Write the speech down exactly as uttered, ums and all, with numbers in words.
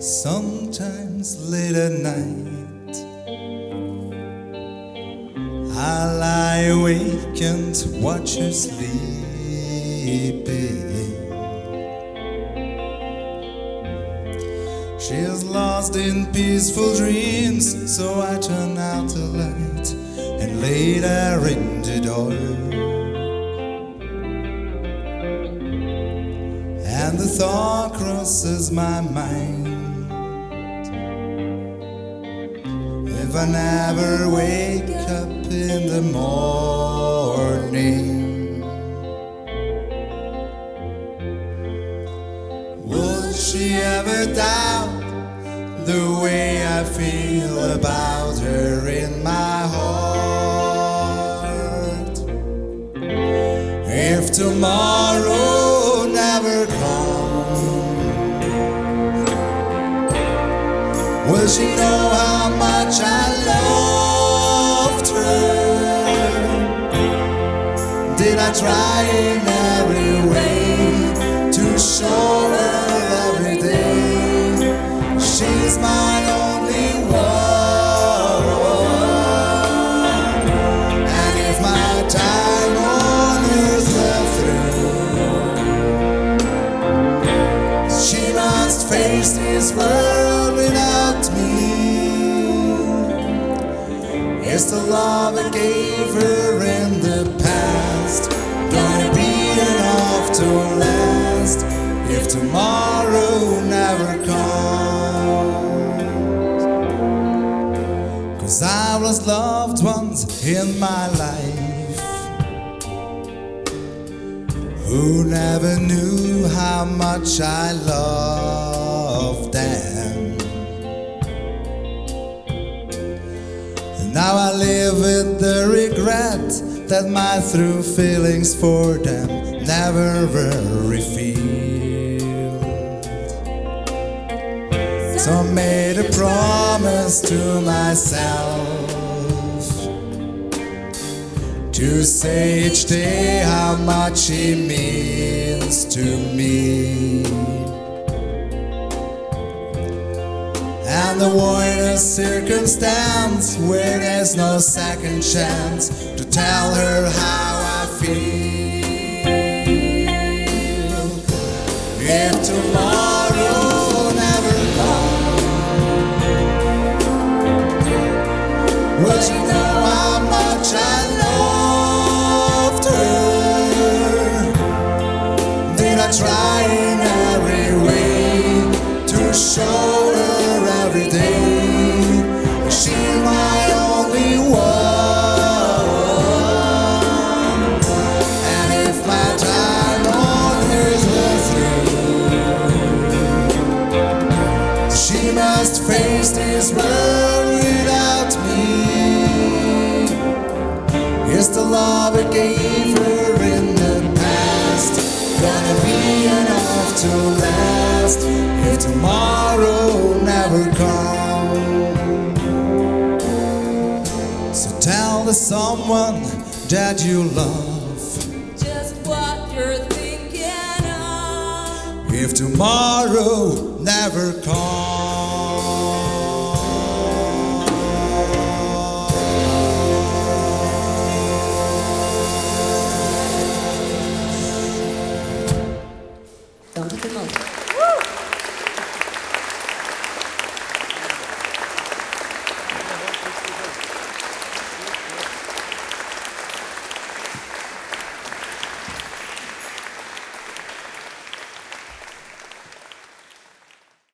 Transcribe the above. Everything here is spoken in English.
Sometimes late at night I lie awake and watch her sleeping. She is lost in peaceful dreams, so I turn out the light and lay there in the dark. And the thought crosses my mind, if I never wake up in the morning, would she ever doubt the way I feel about her in my heart? If tomorrow never comes, will she know how much I loved her? Did I try in every way to show her every day she's my only one? And if my time on earth were through, she must face this world without me. Is the love I gave her in the past gonna be enough to last if tomorrow never comes? 'Cause I lost loved ones in my life who never knew how much I loved them. Now I live with the regret that my true feelings for them never were revealed. So I made a promise to myself to say each day how much he means to me. And the void a circumstance where there's no second chance to tell her how I feel. If tomorrow never comes, will she know how much I loved her? Did I try in every way to show her every day she's my only one? And if my time on earth were through, she must face this world without me. Is the love I gave her in the past gonna be enough to last if tomorrow never comes? So tell the someone that you love just what you're thinking of if tomorrow never comes.